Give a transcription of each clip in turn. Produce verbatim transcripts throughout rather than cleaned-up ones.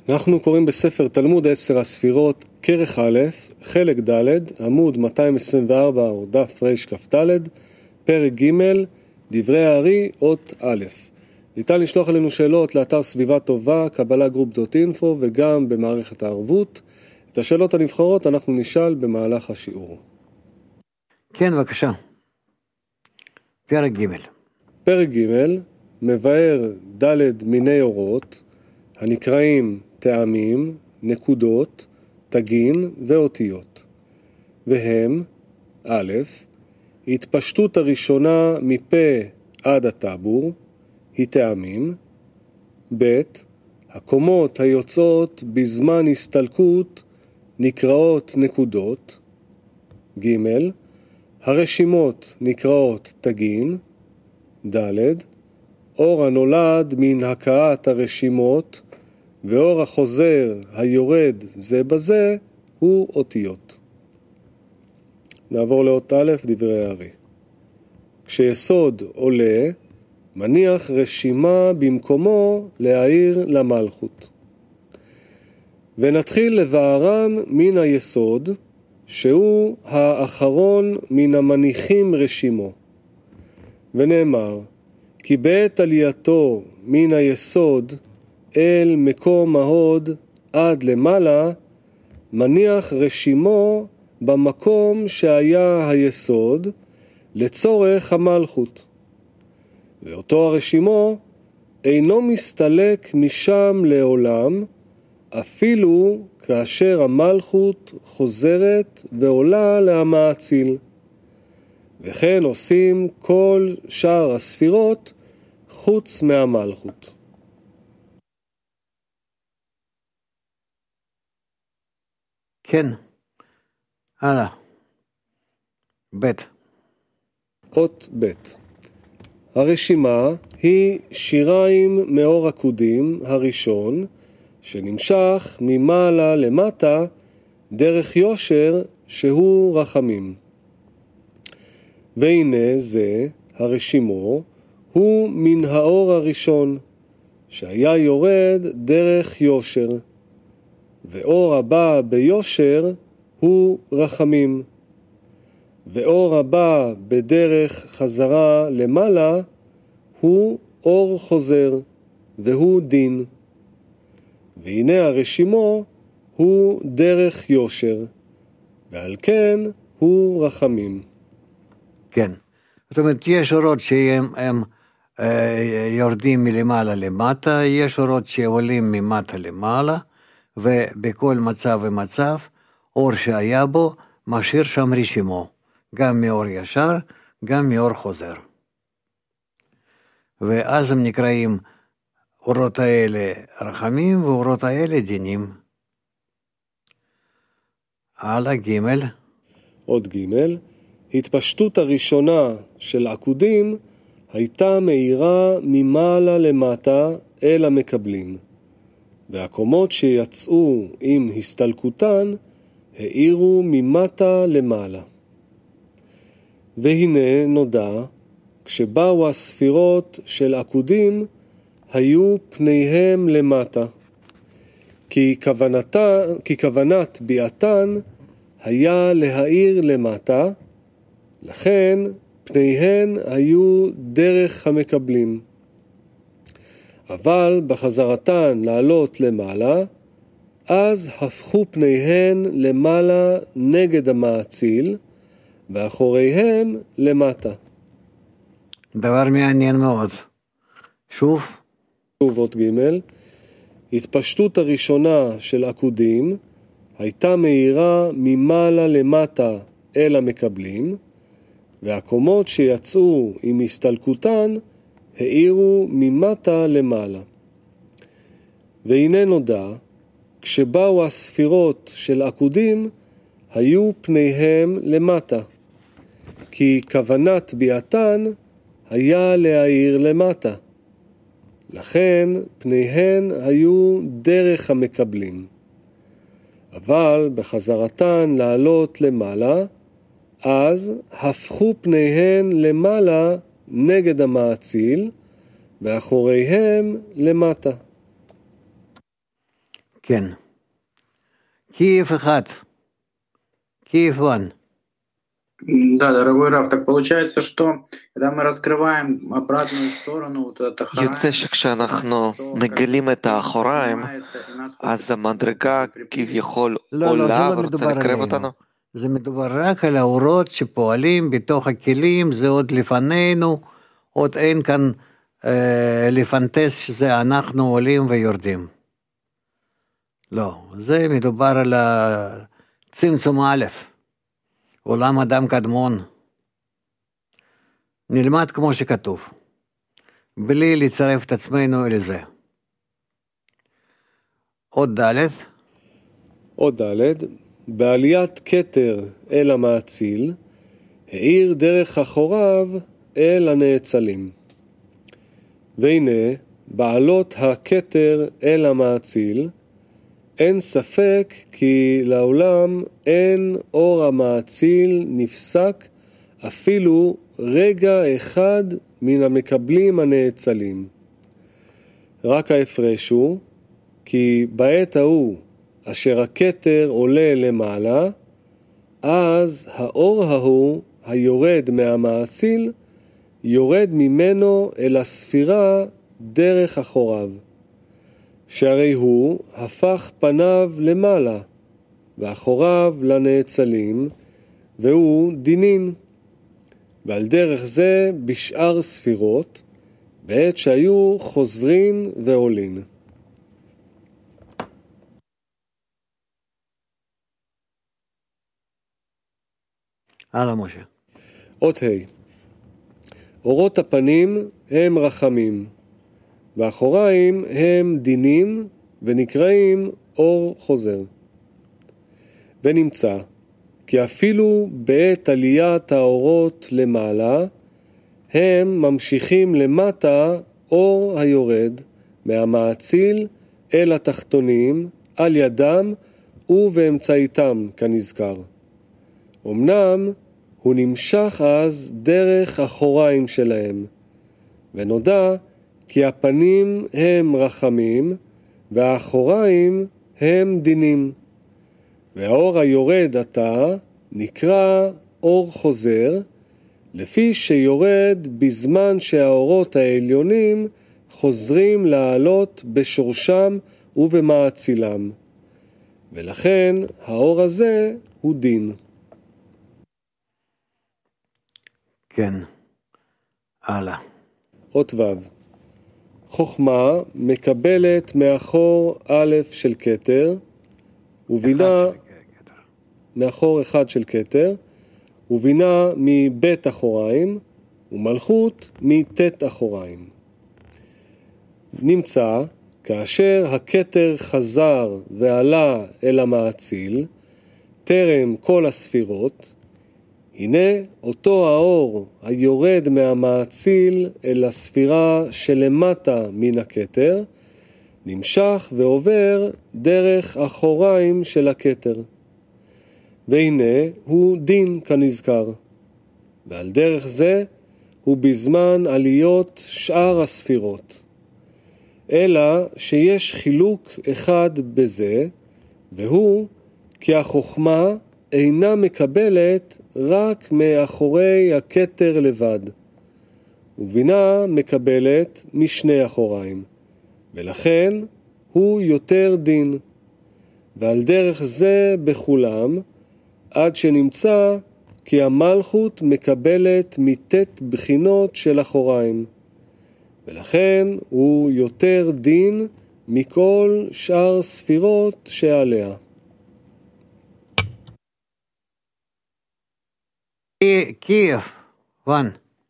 אנחנו קוראים בספר תלמוד עשר הספירות, כרך א', חלק ד', עמוד מאתיים עשרים וארבע או דף ר' כ"ד, פרק ג', דברי הארי, אות א'. ניתן לשלוח אלינו שאלות לאתר סביבה טובה, קבלה גרופ דוט אינפו וגם במערכת הערבות. את השאלות הנבחרות אנחנו נשאל במהלך השיעור. כן, בבקשה. פרק ג'. פרק ג' מבאר ד' מיני אורות הנקראים טעמים, נקודות, תגין ואותיות. והם א', התפשטות הראשונה מפה עד הטבור, היא טעמים. ב', הקומות היוצאות בזמן הסתלקות נקראות נקודות. ג', הרשימות נקראות תגין. ד', אור הנולד מן הקעת הרשימות ואור החוזר היורד זה בזה הוא אותיות. נעבור לאות א', דברי הארי. כשיסוד עולה, מניח רשימה במקומו להעיר למלכות. ונתחיל לבארם מן היסוד, שהוא האחרון מן המניחים רשימו. ונאמר, כי בעת עלייתו מן היסוד אל מקום ההוד עד למעלה, מניח רשימו במקום שהיה היסוד לצורך המלכות. ואותו הרשימו אינו מסתלק משם לעולם, אפילו כאשר המלכות חוזרת ועולה להמאציל. וכן עושים כל שאר הספירות חוץ מהמלכות. כן. הלאה. ב'. אות ב'. הרשימה היא שיריים מאור עקודים הראשון, שנמשך ממעלה למטה דרך יושר שהוא רחמים. והנה זה, הרשימו, הוא מן האור הראשון, שהיה יורד דרך יושר, ואור הבא ביושר הוא רחמים, ואור הבא בדרך חזרה למעלה הוא אור חוזר, והוא דין. והנה הרשימו הוא דרך יושר, ועל כן הוא רחמים. כן. זאת אומרת, יש אורות שהם הם, אה, יורדים מלמעלה למטה, יש אורות שעולים ממטה למעלה, ובכל מצב ומצב, אור שהיה בו משאיר שם רשימו, גם מאור ישר, גם מאור חוזר. ואז הם נקראים אורות האלה רחמים ואורות האלה דינים. הלאה ג'. עוד ג'. התפשטות הראשונה של עקודים הייתה מאירה ממעלה למטה אל המקבלים, והקומות שיצאו עם הסתלקותן האירו ממטה למעלה. והנה נודע, כשבאו הספירות של עקודים, היו פניהם למטה, כי כוונתה, כי כוונת ביאתן היה להאיר למטה, לכן פניהן היו דרך המקבלים. אבל בחזרתן לעלות למעלה, אז הפכו פניהן למעלה נגד המאציל, ואחוריהם למטה. דבר מעניין מאוד. שוב. שוב אות ג'. התפשטות הראשונה של עקודים הייתה מאירה ממעלה למטה אל המקבלים, והקומות שיצאו עם הסתלקותן האירו ממטה למעלה. והנה נודע, כשבאו הספירות של עקודים, היו פניהם למטה, כי כוונת ביאתן היה להאיר למטה, לכן פניהן היו דרך המקבלים. אבל בחזרתן לעלות למעלה, אז הפכו פניהן למעלה נגד המאציל, ואחוריהם למטה. כן. Киев אחד. Киев один. Да, дорогой Раф, так получается, что когда мы раскрываем обратную сторону, вот это יוצא שכשאנחנו מגלים את האחוריים, אז המדרגה כביכול עולה ורוצה לקרב אותנו? זה מדובר רק על האורות שפועלים בתוך הכלים, זה עוד לפנינו, עוד אין כאן אה, לפנטס שזה אנחנו עולים ויורדים. לא, זה מדובר על צמצום א', עולם אדם קדמון. נלמד כמו שכתוב, בלי לצרף את עצמנו לזה. עוד ד' עוד ד' בעליית כתר אל המאציל, העיר דרך אחוריו אל הנאצלים. והנה, בעלות הכתר אל המאציל, אין ספק כי לעולם אין אור המאציל נפסק אפילו רגע אחד מן המקבלים הנאצלים. רק ההפרש הוא כי בעת ההוא אשר הכתר עולה למעלה, אז האור ההוא היורד מהמאציל יורד ממנו אל הספירה דרך אחוריו, שהרי הוא הפך פניו למעלה ואחוריו לנאצלים, והוא דינין. ועל דרך זה בשאר ספירות, בעת שהיו חוזרין ועולין. הלאה משה. אות ה' אורות הפנים הם רחמים, והאחוריים הם דינים ונקראים אור חוזר. ונמצא כי אפילו בעת עליית האורות למעלה, הם ממשיכים למטה אור היורד מהמאציל אל התחתונים על ידם ובאמצעיתם כנזכר. אמנם הוא נמשך אז דרך אחוריים שלהם, ונודע כי הפנים הם רחמים והאחוריים הם דינים. והאור היורד עתה נקרא אור חוזר, לפי שיורד בזמן שהאורות העליונים חוזרים לעלות בשורשם ובמאצילם. ולכן האור הזה הוא דין. כן, הלאה. אות ו' חוכמה מקבלת מאחור א' של כתר, ובינה מאחור אחד של כתר, ובינה מבית אחוריים, ומלכות מתת אחוריים. נמצא כאשר הכתר חזר ועלה אל המאציל, טרם כל הספירות, הנה אותו האור היורד מהמאציל אל הספירה שלמטה מן הכתר, נמשך ועובר דרך אחוריים של הכתר. והנה הוא דין כנזכר. ועל דרך זה הוא בזמן עליות שאר הספירות. אלא שיש חילוק אחד בזה, והוא כי החוכמה אינה מקבלת רק מאחורי הכתר לבד, ובינה מקבלת משני אחוריים, ולכן הוא יותר דין. ועל דרך זה בכולם, עד שנמצא כי המלכות מקבלת מתת בחינות של אחוריים, ולכן הוא יותר דין מכל שאר ספירות שעליה. Киев, Ван.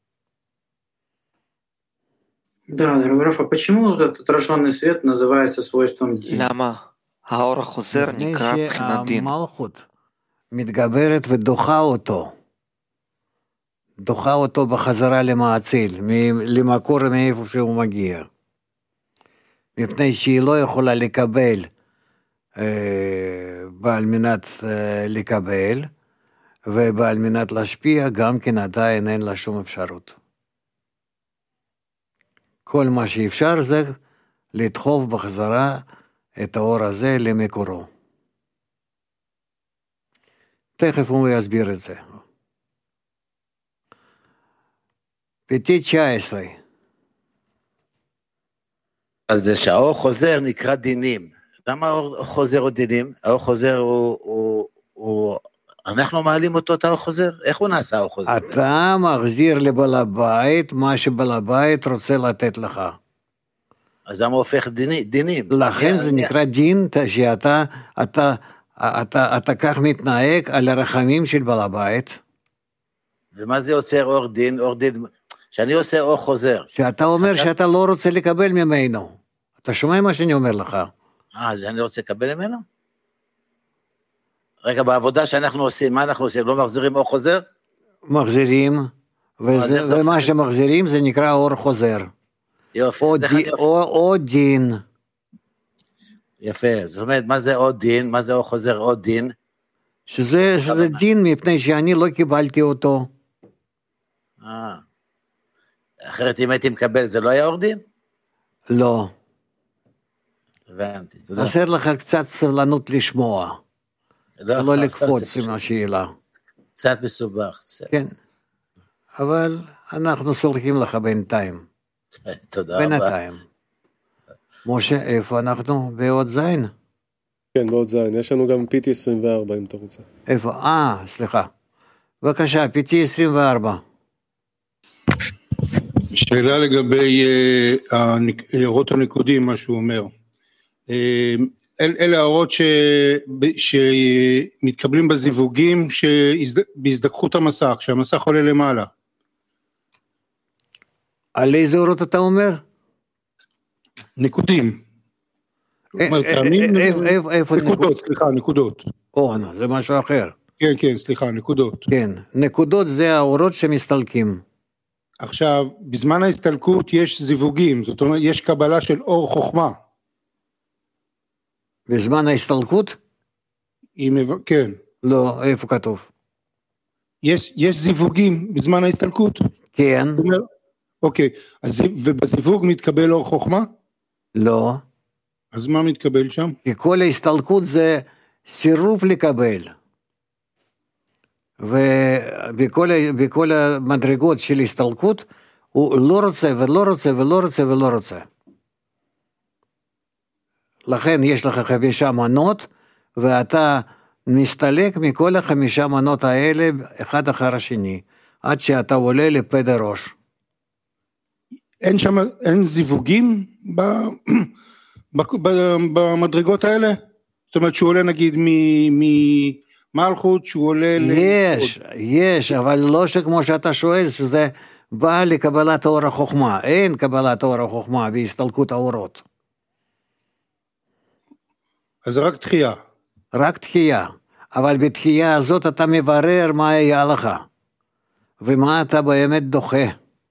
Да, дорогой Раф, а почему этот отраженный свет называется свойством дин? למה? האור החוזר נקרא בחינת דין. המלכות מתגברת ודוחה אותו. דוחה אותו בחזרה למאציל, למקור מאיפה שהוא מגיע. מפני שהיא לא יכולה לקבל, ועל מנת לקבל, ועל מנת להשפיע, גם כן עדיין אין לה שום אפשרות. כל מה שאפשר זה לדחוף בחזרה את האור הזה למקורו. תכף הוא יסביר את זה. פתית תשע עשרה. אז זה שהאור חוזר נקרא דינים. למה האור חוזר או דינים? האור חוזר הוא, הוא, הוא... אנחנו מעלים אותו את האור חוזר? איך הוא נעשה האור חוזר? אתה מחזיר לבעל הבית מה שבעל הבית רוצה לתת לך. אז למה הוא הופך דיני, דינים? לכן זה נקרא דין, שאתה אתה, אתה, אתה, אתה כך מתנהג על הרחמים של בעל הבית. ומה זה יוצר אור דין? אור דין, שאני עושה אור חוזר. שאתה אומר אתה... שאתה לא רוצה לקבל ממנו. אתה שומע מה שאני אומר לך? אה, אז אני רוצה לקבל ממנו? רגע, בעבודה שאנחנו עושים, מה אנחנו עושים? לא מחזירים אור חוזר? מחזירים, וזה, ומה שמחזירים זה נקרא אור חוזר. יופי. או, די, או, או דין. יפה, זאת אומרת, מה זה עוד דין? מה זה אור חוזר עוד דין? שזה, שזה דין מפני שאני לא קיבלתי אותו. אה. אחרת אם הייתי מקבל, זה לא היה אור דין? לא. הבנתי, תודה. חסר לך קצת סבלנות לשמוע. לא, לא לקפוץ עם השאלה. קצת מסובך. כן. אבל אנחנו סולחים לך בינתיים. תודה רבה. בינתיים. משה, איפה אנחנו? בעוד זין? כן, בעוד זין. יש לנו גם פי טי עשרים וארבע אם אתה רוצה. איפה? אה, סליחה. בבקשה, פי טי עשרים וארבע. שאלה לגבי האורות הנקודים, מה שהוא אומר. אלה האורות שמתקבלים בזיווגים בהזדקחות המסך, שהמסך עולה למעלה. על איזה אורות אתה אומר? נקודים. נקודות, סליחה, נקודות. או, זה משהו אחר. כן, כן, סליחה, נקודות. כן, נקודות זה האורות שמסתלקים. עכשיו, בזמן ההסתלקות יש זיווגים, זאת אומרת, יש קבלה של אור חוכמה. בזמן ההסתלקות? כן. לא, איפה כתוב? יש, יש זיווגים בזמן ההסתלקות? כן. אוקיי, אז, ובזיווג מתקבל אור חוכמה? לא. אז מה מתקבל שם? כי כל ההסתלקות זה סירוב לקבל. ובכל המדרגות של הסתלקות, הוא לא רוצה ולא רוצה ולא רוצה ולא רוצה. לכן יש לך חמישה מנות, ואתה מסתלק מכל החמישה מנות האלה, אחד אחר השני, עד שאתה עולה לפד הראש. אין שם, אין זיווגים ב, ב, ב, במדרגות האלה? זאת אומרת שהוא עולה נגיד ממלכות, שהוא עולה... יש, ל... יש, אבל לא שכמו שאתה שואל, שזה בא לקבלת אור החוכמה. אין קבלת אור החוכמה בהסתלקות האורות. אז רק תחייה. רק תחייה, אבל בתחייה הזאת אתה מברר מה היה לך, ומה אתה באמת דוחה.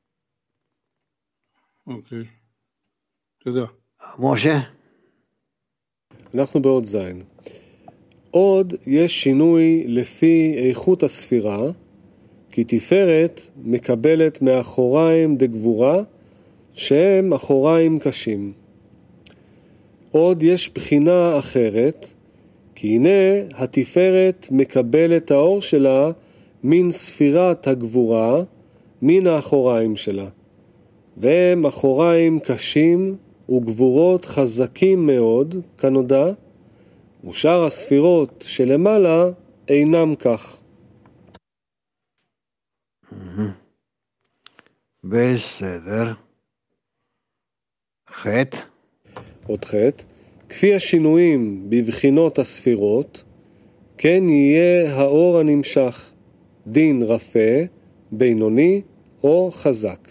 אוקיי, תודה. משה? אנחנו בעוד זין. עוד יש שינוי לפי איכות הספירה, כי תפארת מקבלת מאחוריים דגבורה, שהם אחוריים קשים. עוד יש בחינה אחרת, כי הנה התפארת מקבלת האור שלה מן ספירת הגבורה, מן האחוריים שלה. והם אחוריים קשים וגבורות חזקים מאוד, כנודע, ושאר הספירות שלמעלה אינם כך. בסדר. חטא. עוד חטא. כפי השינויים בבחינות הספירות, כן יהיה האור הנמשך, דין רפה, בינוני או חזק.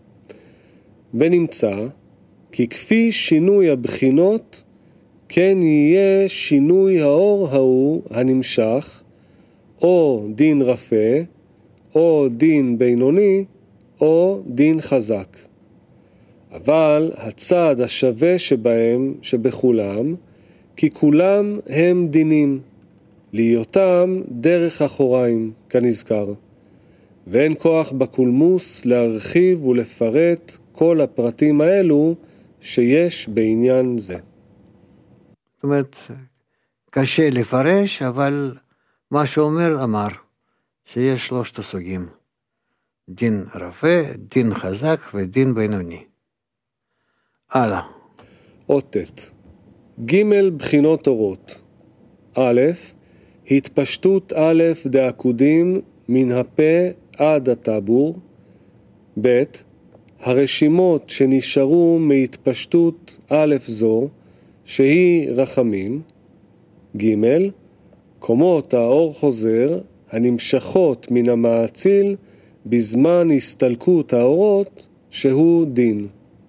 ונמצא כי כפי שינוי הבחינות, כן יהיה שינוי האור ההוא הנמשך, או דין רפה, או דין בינוני, או דין חזק. אבל הצד השווה שבהם, שבכולם, כי כולם הם דינים, להיותם דרך אחוריים, כנזכר. ואין כוח בקולמוס להרחיב ולפרט כל הפרטים האלו שיש בעניין זה. זאת אומרת, קשה לפרש, אבל מה שאומר אמר, שיש שלושת הסוגים, דין רפה, דין חזק ודין בינוני. הלאה. אות ט' ג' בחינות אורות. א', התפשטות א' דעקודים מן הפה עד הטבור. ב', הרשימות שנשארו מהתפשטות א' זו, שהיא רחמים. ג', קומות האור חוזר הנמשכות מן המעציל בזמן הסתלקות האורות, שהוא דין.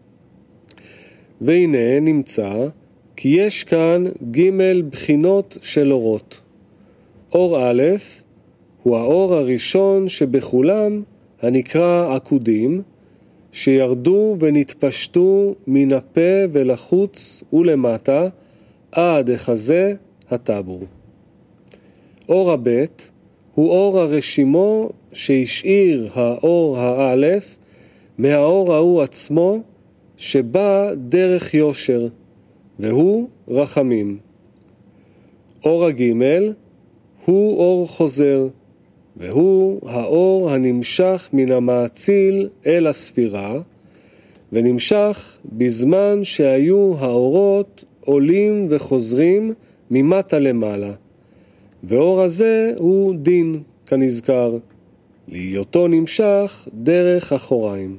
והנה נמצא כי יש כאן ג' בחינות של אורות. אור א' הוא האור הראשון שבכולם הנקרא עקודים, שירדו ונתפשטו מן הפה ולחוץ ולמטה עד החזה הטבור. אור הבית הוא אור הרשימו שהשאיר האור האלף מהאור ההוא עצמו, שבא דרך יושר, והוא רחמים. אור הגימל הוא אור חוזר, והוא האור הנמשך מן המעציל אל הספירה, ונמשך בזמן שהיו האורות עולים וחוזרים ממטה למעלה. ואור הזה הוא דין, כנזכר, להיותו נמשך דרך אחוריים.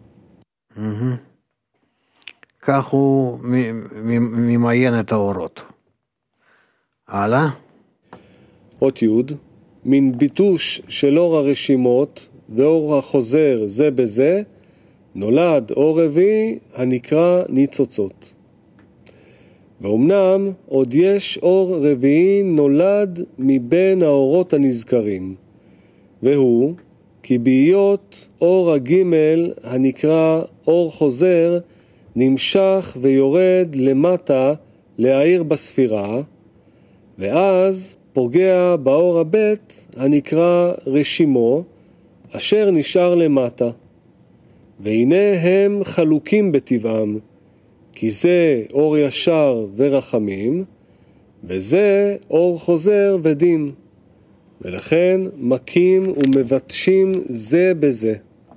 כך הוא ממיין את האורות. הלאה. אות י' מן ביטוש של אור הרשימות ואור החוזר זה בזה, נולד אור רביעי הנקרא ניצוצות. ואומנם עוד יש אור רביעי נולד מבין האורות הנזכרים, והוא כי בהיות אור הגימל הנקרא אור חוזר נמשך ויורד למטה להאיר בספירה, ואז פוגע באור הבית הנקרא רשימו, אשר נשאר למטה. והנה הם חלוקים בטבעם, כי זה אור ישר ורחמים, וזה אור חוזר ודין, ולכן מכים ומבטשים זה בזה.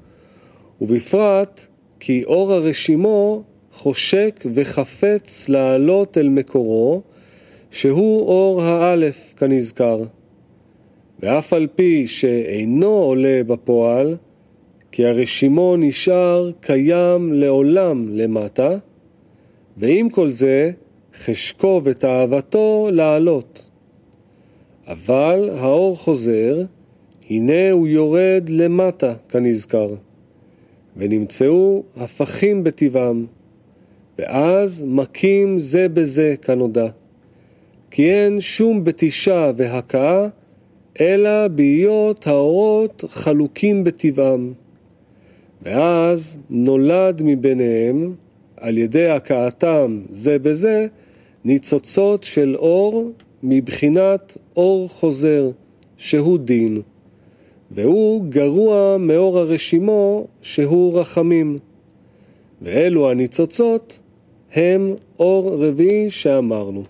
ובפרט כי אור הרשימו חושק וחפץ לעלות אל מקורו, שהוא אור האלף כנזכר. ואף על פי שאינו עולה בפועל, כי הרשימו נשאר קיים לעולם למטה, ועם כל זה חשקו ותאוותו לעלות. אבל האור חוזר, הנה הוא יורד למטה כנזכר, ונמצאו הפכים בטבעם, ואז מכים זה בזה כנודע. כי אין שום בתישה והקאה, אלא בהיות האורות חלוקים בטבעם. ואז נולד מביניהם, על ידי הקאתם זה בזה, ניצוצות של אור מבחינת אור חוזר, שהוא דין. והוא גרוע מאור הרשימו, שהוא רחמים. ואלו הניצוצות הם אור רביעי שאמרנו.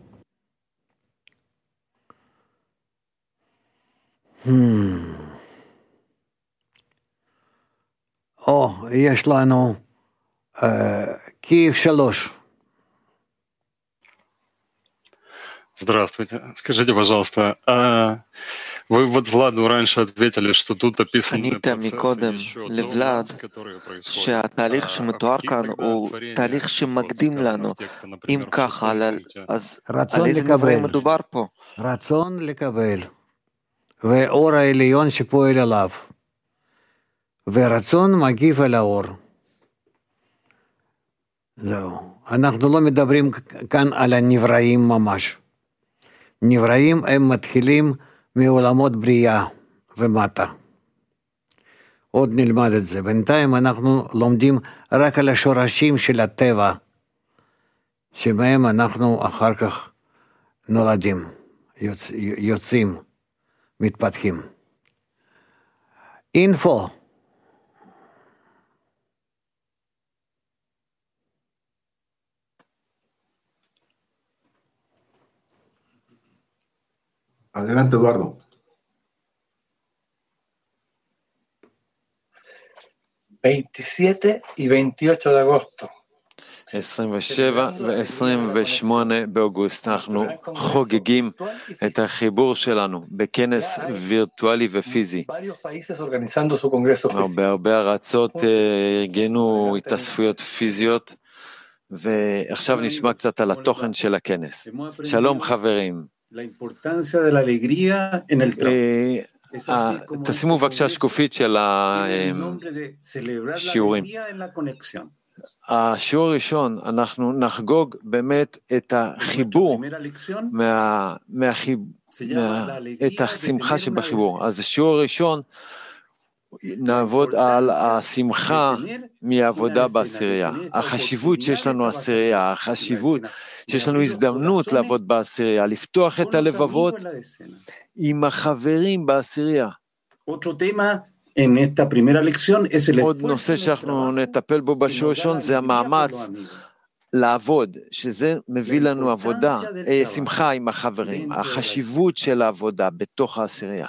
או, יש לנו Киев שלוש. Здравствуйте. Скажите, пожалуйста, а вы вот Владу раньше ответили, что тут описаны процессы еще до влад, которые происходят. שהתהליך שמתואר כאן הוא תהליך שמקדים לנו. אם ככה, אז על איזה נברא מדובר פה? רצון לקבל, ואור העליון שפועל עליו, ורצון מגיב על האור. זהו. אנחנו לא מדברים כאן על הנבראים ממש. נבראים הם מתחילים מעולמות בריאה ומטה. עוד נלמד את זה. בינתיים אנחנו לומדים רק על השורשים של הטבע, שבהם אנחנו אחר כך נולדים, יוצ... יוצאים, מתפתחים. אינפו. Adelante, Eduardo. veintisiete y veintiocho de agosto. עשרים ושבע ו-עשרים ושמונה באוגוסט אנחנו חוגגים את החיבור שלנו בכנס וירטואלי ופיזי. הרבה הרבה ארצות ארגנו התאספויות פיזיות, ועכשיו נשמע קצת על התוכן של הכנס. שלום חברים. תשימו בבקשה שקופית של השיעורים. השיעור הראשון, אנחנו נחגוג באמת את החיבור, מה, מהחיב, מה, את השמחה שבחיבור. אז השיעור הראשון, נעבוד על השמחה מהעבודה בעשירייה. החשיבות שיש לנו עשירייה, החשיבות שיש לנו הזדמנות לעבוד בעשירייה, לפתוח את הלבבות עם החברים בעשירייה. עוד נושא שאנחנו נטפל בו בשיעור ראשון זה המאמץ לעבוד, שזה מביא לנו עבודה, שמחה עם החברים, החשיבות של העבודה בתוך העשירייה.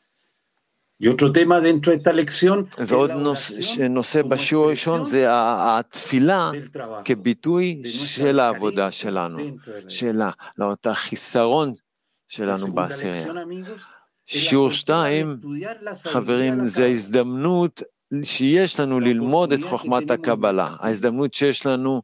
ועוד נושא בשיעור ראשון זה התפילה כביטוי של העבודה שלנו, של החיסרון שלנו בעשירייה. שיעור שתיים, חברים, זה ההזדמנות שיש לנו ללמוד את חוכמת הקבלה, ההזדמנות שיש לנו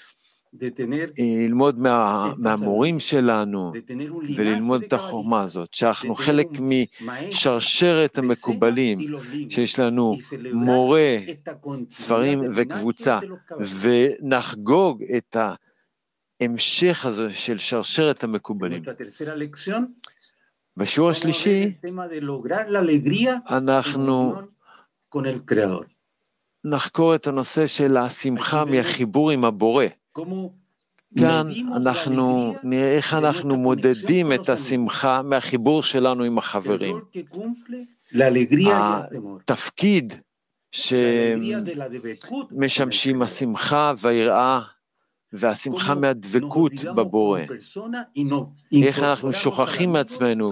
ללמוד מה, מהמורים שלנו וללמוד את החוכמה הזאת, שאנחנו חלק משרשרת המקובלים, שיש לנו מורה, ספרים וקבוצה, ונחגוג את ההמשך הזה של שרשרת המקובלים. בשיעור השלישי אנחנו נחקור את הנושא של השמחה מהחיבור עם הבורא. כאן אנחנו נראה איך אנחנו מודדים את השמחה מהחיבור שלנו עם החברים. התפקיד שמשמשים השמחה והיראה והשמחה מהדבקות בבורא. איך אנחנו שוכחים מעצמנו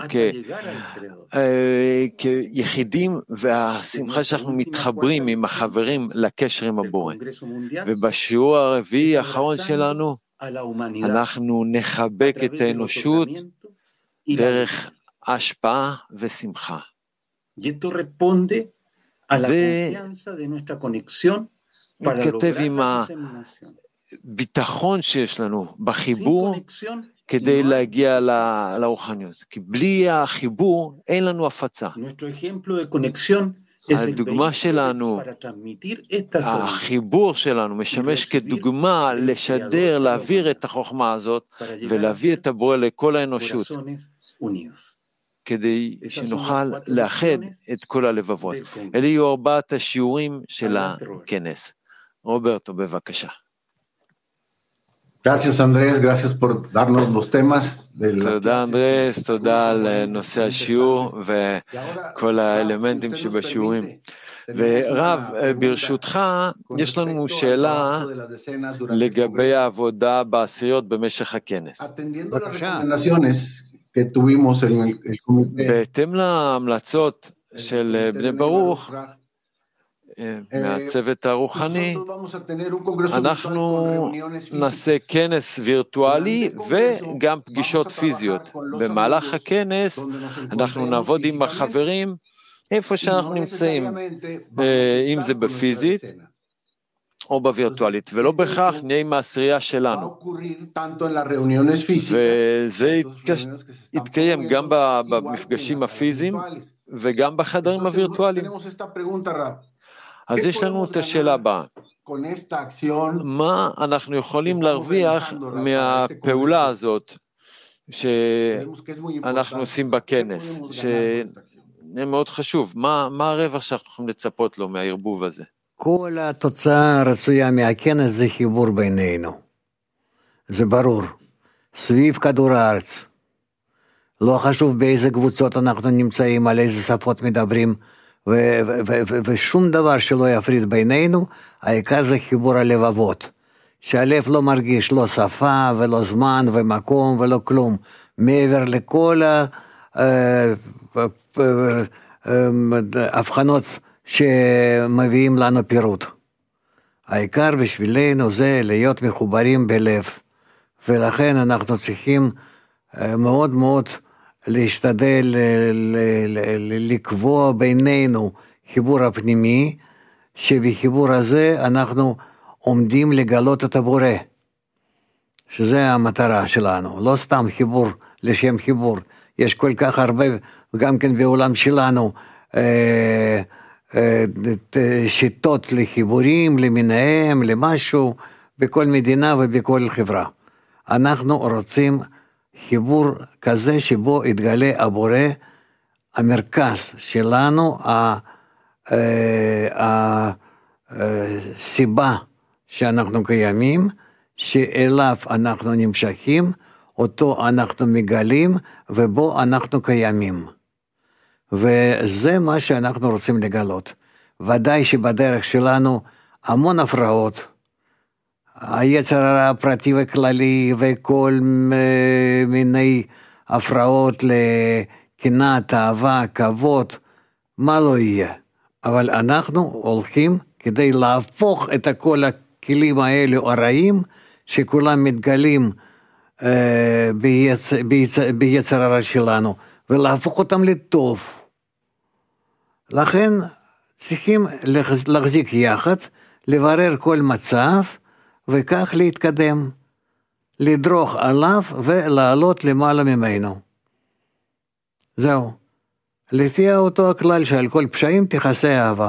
כיחידים, והשמחה שאנחנו מתחברים עם החברים לקשר עם הבורא. ובשיעור הרביעי האחרון שלנו, אנחנו נחבק את האנושות דרך השפעה ושמחה. זה מתכתב עם ה... ביטחון שיש לנו בחיבור כדי להגיע לרוחניות, כי בלי החיבור אין לנו הפצה. הדוגמה שלנו, החיבור שלנו משמש כדוגמה לשדר, להעביר את החוכמה הזאת ולהביא את הבורא לכל האנושות, כדי שנוכל לאחד את כל הלבבות. אלה יהיו ארבעת השיעורים של הכנס. רוברטו, בבקשה. Gracias Andrés, gracias por darnos los temas. תודה אנדרס, תודה על נושא השיעור וכל האלמנטים שבשיעורים. ורב, ברשותך, יש לנו שאלה לגבי העבודה בעשיריות במשך הכנס. בבקשה. בהתאם להמלצות של בני ברוך, מהצוות הרוחני, אנחנו נעשה כנס וירטואלי וגם פגישות פיזיות. במהלך הכנס אנחנו נעבוד עם החברים איפה שאנחנו נמצאים, אם זה בפיזית או בווירטואלית, ולא בכך נהיה עם העשירייה שלנו. וזה יתקיים גם במפגשים הפיזיים וגם בחדרים הווירטואליים. אז יש לנו את השאלה הבאה, מה אנחנו יכולים להרוויח מהפעולה הזאת שאנחנו עושים בכנס, שזה מאוד חשוב, מה, מה הרווח שאנחנו יכולים לצפות לו מהערבוב הזה? כל התוצאה הרצויה מהכנס זה חיבור בינינו, זה ברור, סביב כדור הארץ, לא חשוב באיזה קבוצות אנחנו נמצאים, על איזה שפות מדברים, ו- ו- ו- ו- ושום דבר שלא יפריד בינינו, העיקר זה חיבור הלבבות, שהלב לא מרגיש לא שפה ולא זמן ומקום ולא כלום, מעבר לכל הבחנות שמביאים לנו פירוט. העיקר בשבילנו זה להיות מחוברים בלב, ולכן אנחנו צריכים מאוד מאוד להשתדל לקבוע בינינו חיבור הפנימי, שבחיבור הזה אנחנו עומדים לגלות את הבורא, שזה המטרה שלנו, לא סתם חיבור לשם חיבור, יש כל כך הרבה, גם כן בעולם שלנו, שיטות לחיבורים, למיניהם, למשהו, בכל מדינה ובכל חברה. אנחנו רוצים חיבור כזה שבו יתגלה הבורא, המרכז שלנו, הסיבה שאנחנו קיימים, שאליו אנחנו נמשכים, אותו אנחנו מגלים, ובו אנחנו קיימים. וזה מה שאנחנו רוצים לגלות. ודאי שבדרך שלנו המון הפרעות, היצר הפרטי וכללי, וכל מיני הפרעות לקנאת, אהבה, כבוד, מה לא יהיה. אבל אנחנו הולכים כדי להפוך את כל הכלים האלו הרעים, שכולם מתגלים אה, ביצר, ביצר, ביצר הרע שלנו, ולהפוך אותם לטוב. לכן צריכים להחזיק יחד, לברר כל מצב, וכך להתקדם, לדרוך עליו ולעלות למעלה ממנו. זהו. לפי אותו הכלל שעל כל פשעים תכסה אהבה.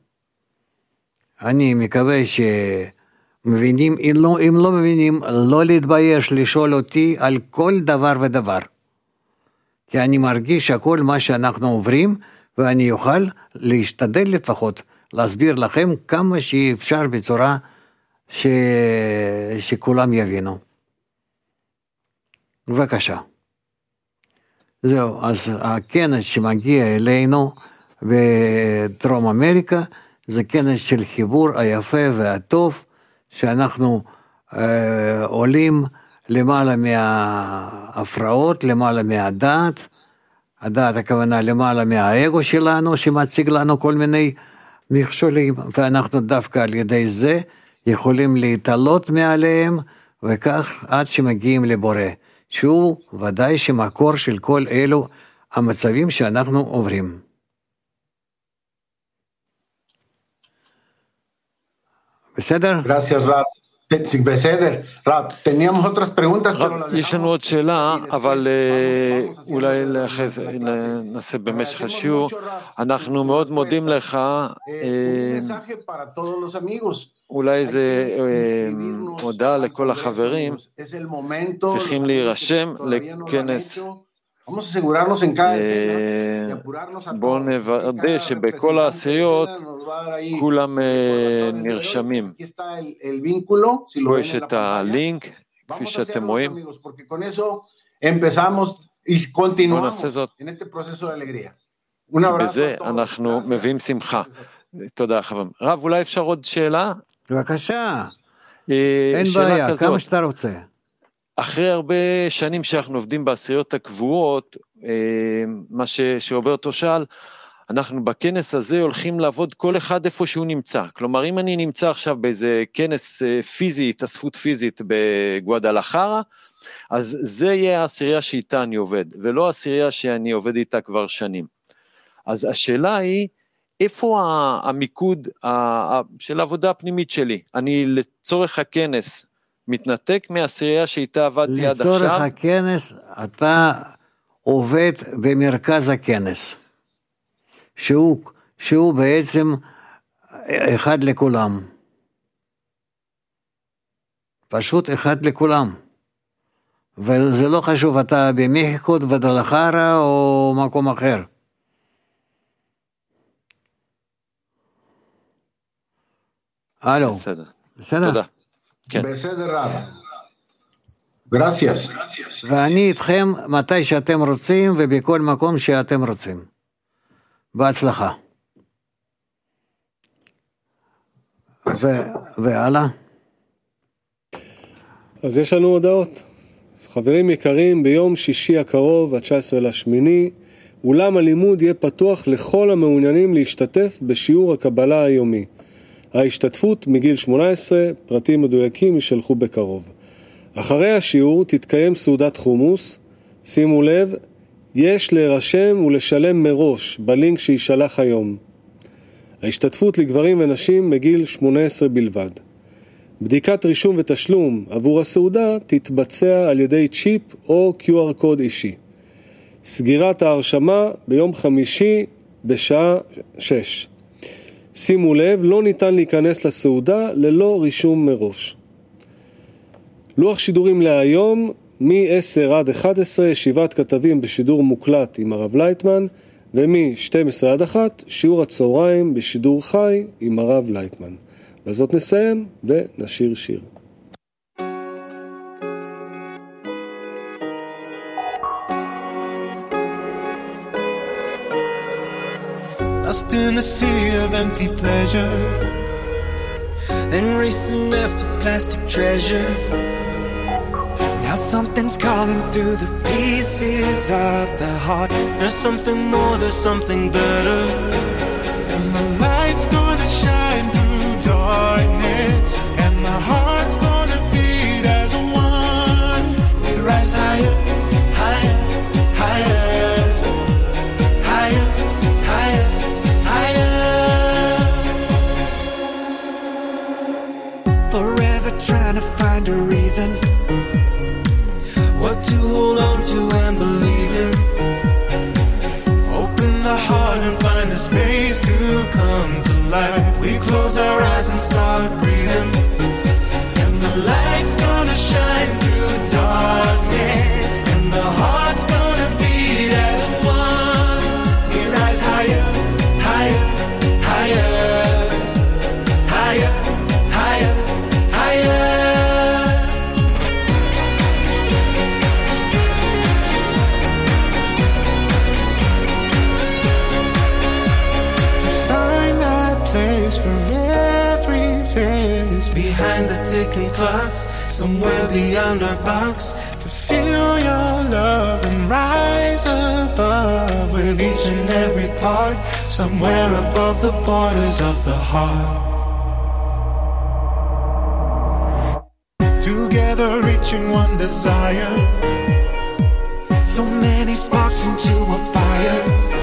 אני מקווה שמבינים, אם לא, אם לא מבינים, לא להתבייש לשאול אותי על כל דבר ודבר. כי אני מרגיש הכל מה שאנחנו עוברים, ואני אוכל להשתדל לפחות, להסביר לכם כמה שאפשר בצורה ש... שכולם יבינו. בבקשה. זהו, אז הכנס שמגיע אלינו בדרום אמריקה, זה כנס של חיבור היפה והטוב, שאנחנו אה, עולים למעלה מההפרעות, למעלה מהדעת, הדעת הכוונה למעלה מהאגו שלנו, שמציג לנו כל מיני מכשולים, ואנחנו דווקא על ידי זה יכולים להתעלות מעליהם, וכך עד שמגיעים לבורא, שהוא ודאי שמקור של כל אלו המצבים שאנחנו עוברים. בסדר? Gracias, Rab. בסדר, רב, teníamos otras preguntas, יש לנו עוד שאלה, אבל אולי נעשה במשך השיעור. אנחנו מאוד מודים לך, אולי זה הודעה לכל החברים, צריכים להירשם לכנס. בואו נוודא שבכל העשיות כולם נרשמים. פה יש את הלינק, כפי שאתם רואים. בואו נעשה זאת. בזה אנחנו מביאים שמחה. תודה חברים. רב, אולי אפשר עוד שאלה? בבקשה. אין בעיה, כמה שאתה רוצה. אחרי הרבה שנים שאנחנו עובדים בעשיות הקבועות, מה שרוברטו שאל, אנחנו בכנס הזה הולכים לעבוד כל אחד איפה שהוא נמצא. כלומר, אם אני נמצא עכשיו באיזה כנס פיזי, התאספות פיזית בגואדלחרה, אז זה יהיה העשירייה שאיתה אני עובד, ולא העשירייה שאני עובד איתה כבר שנים. אז השאלה היא, איפה המיקוד של העבודה הפנימית שלי? אני לצורך הכנס, מתנתק מהעשירייה שאיתה עבדתי עד עכשיו. לצורך הכנס, אתה עובד במרכז הכנס, שהוא, שהוא בעצם אחד לכולם. פשוט אחד לכולם. וזה לא חשוב, אתה במחיקות, גואדלחרה או מקום אחר. הלו. בסדר. בסדר? תודה. כן. בסדר רב. גרסיאס. ואני איתכם מתי שאתם רוצים ובכל מקום שאתם רוצים. בהצלחה. ו... והלאה. אז יש לנו הודעות. חברים יקרים, ביום שישי הקרוב, ה-תשע עשרה לשמיני, אולם הלימוד יהיה פתוח לכל המעוניינים להשתתף בשיעור הקבלה היומי. ההשתתפות מגיל שמונה עשרה, פרטים מדויקים יישלחו בקרוב. אחרי השיעור תתקיים סעודת חומוס. שימו לב, יש להירשם ולשלם מראש בלינק שישלח היום. ההשתתפות לגברים ונשים מגיל שמונה עשרה בלבד. בדיקת רישום ותשלום עבור הסעודה תתבצע על ידי צ'יפ או קיו אר קוד אישי. סגירת ההרשמה ביום חמישי בשעה שש. שימו לב, לא ניתן להיכנס לסעודה ללא רישום מראש. לוח שידורים להיום, מ-עשר עד אחת עשרה ישיבת כתבים בשידור מוקלט עם הרב לייטמן, ומ-שתים עשרה עד אחת שיעור הצהריים בשידור חי עם הרב לייטמן. בזאת נסיים ונשיר שיר. Lost in the sea of empty pleasure and racing after plastic treasure. Now something's calling through the pieces of the heart. There's something more, there's something better. And the light's gonna shine through darkness, and the heart's gonna beat as one. We rise higher, higher, higher, higher, higher, higher. Forever trying to find a reason, what to hold on to and believe in. Open the heart and find the space to come to life. We close our eyes and start breathing, and the light's gonna shine through darkness, and the heart's gonna beat as one. We rise higher, higher, higher, higher, higher, higher. Behind the ticking clocks, somewhere beyond our box, to feel your love and rise above with each and every part, somewhere above the borders of the heart. Together reaching one desire, so many sparks into a fire.